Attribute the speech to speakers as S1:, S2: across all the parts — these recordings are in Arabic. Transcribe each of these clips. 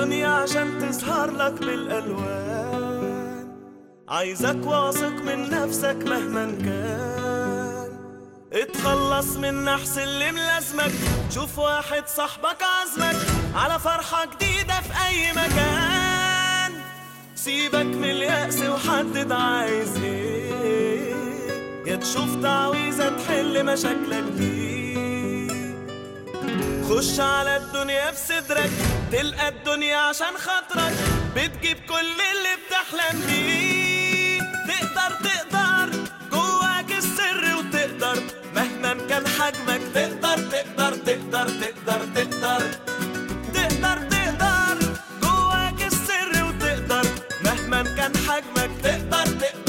S1: الدنيا عشان تظهر لك بالألوان. عايزك واثق من نفسك مهما كان، اتخلص من نحس اللي ملازمك. شوف واحد صاحبك عزمك على فرحة جديدة في أي مكان. سيبك من اليأس وحدد عايز ايه، يا تشوف تعويذة تحل مشاكلك دي. خش على الدنيا بصدرك، تلقى الدنيا عشان خاطرك بتجيب كل اللي بتحلم بيه. تقدر جواك السر وتقدر مهما كان حجمك. تقدر جواك السر وتقدر مهما كان حجمك. تقدر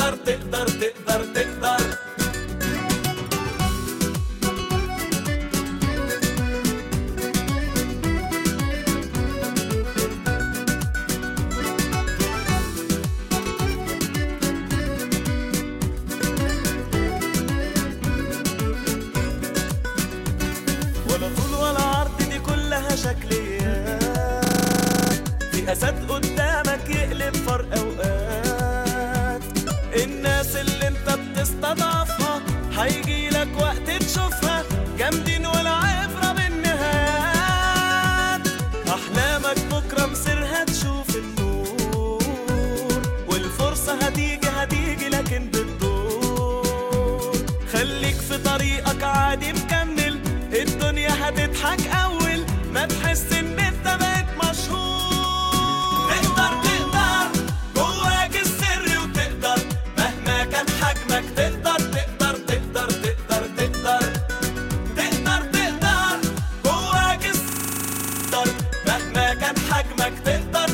S1: ولا طول ولا عرض، دي كلها شكليات. في أسد قدامك يقلب فرق أوقات. الناس اللي انت بتستضعفها هيجيلك وقت تشوفها جامدين ولا عبرة بالنهايات. أحلامك بكرة مصيرها تشوف النور، والفرصة هتيجي لكن بالدور. خليك في طريقك عادي مكمل، الدنيا هتضحك أول ما تحس إن أنت بقيت مشهور. تقدر جواك السر وتقدر مهما كان حجمك. تقدر جواك السر مهما كان حجمك. تقدر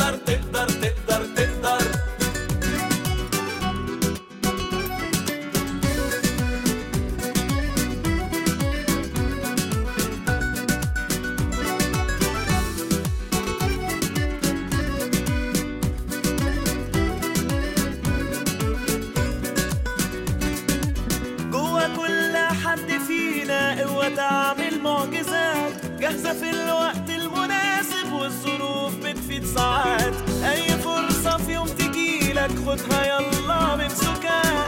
S1: حد فينا قوة تعمل معجزات، جاهزة في الوقت المناسب والظروف بتفيد ساعات. أي فرصة في يوم تجيلك خدها يلا من سكات.